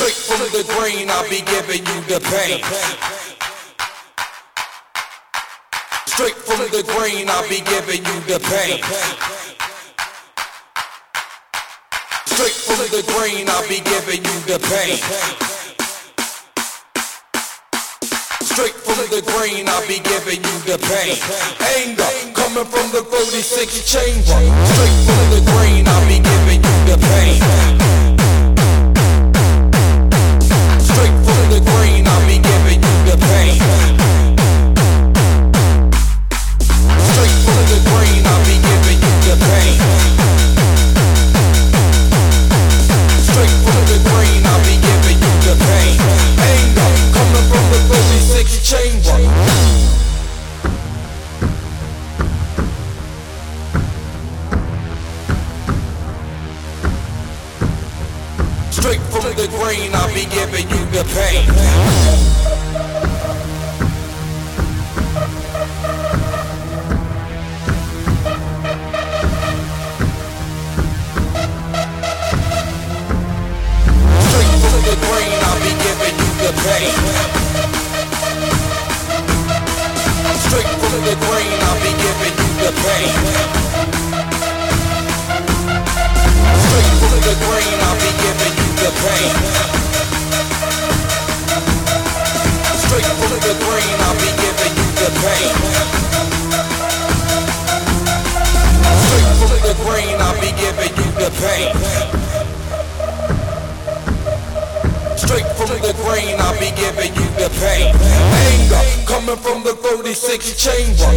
Straight from the grain, I'll be giving you the pain. Straight from the grain, I'll be giving you the pain. Straight from the grain, I'll be giving you the pain. Straight from the grain, I'll be giving you the pain. Anger coming from the 36 chamber. Straight from the grain, I'll be giving you the pain. Straight from the grain, I'll be giving you the pain. Straight from the grain, I'll be giving you the pain. Straight from the grain, I'll be giving you the pain. Anger coming from the 36 chamber. Straight from the grain, I'll be giving you the pain. Straight from the grain, I'll be giving you the pain. Straight from the grain, I'll be giving you the pain. Straight from the grain, I'll be giving you the pain. Straight from the grain, I'll be giving you the pain. Straight from the grain, I'll be giving you the pain. Straight from the grain, I'll be giving you the pain. Anger coming from the 36 chamber.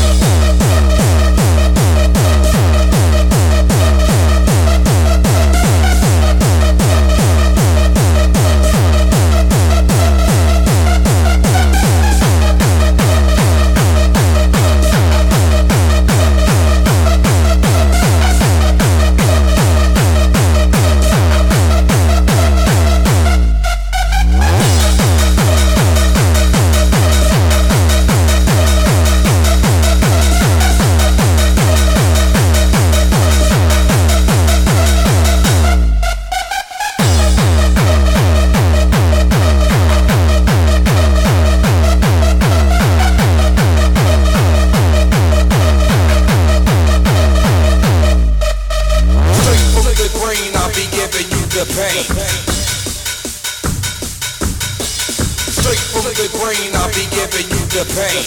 Straight from the grain, I'll be giving you the pain.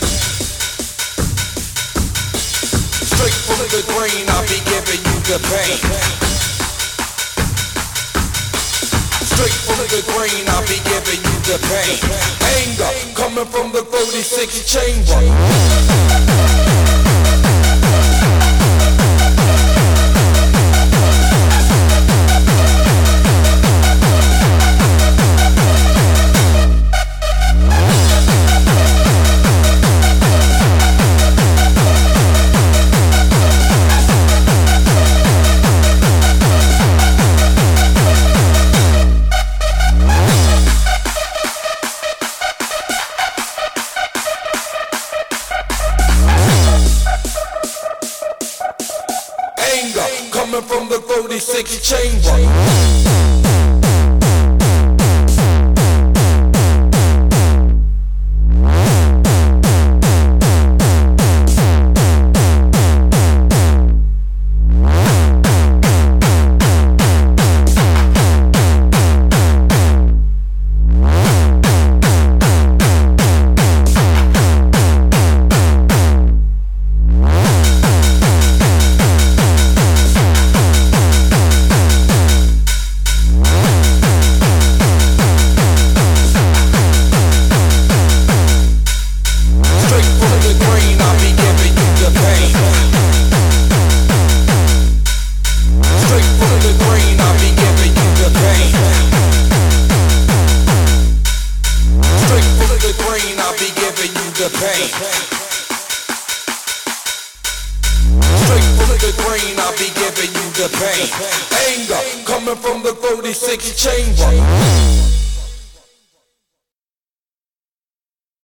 Straight from the grain, I'll be giving you the pain. Straight from the grain, I'll be giving you the pain. Anger coming from the 36 chamber. Coming from the 36 chamber. Straight from the grain, I'll be giving you the pain. Anger coming from the 36 chamber.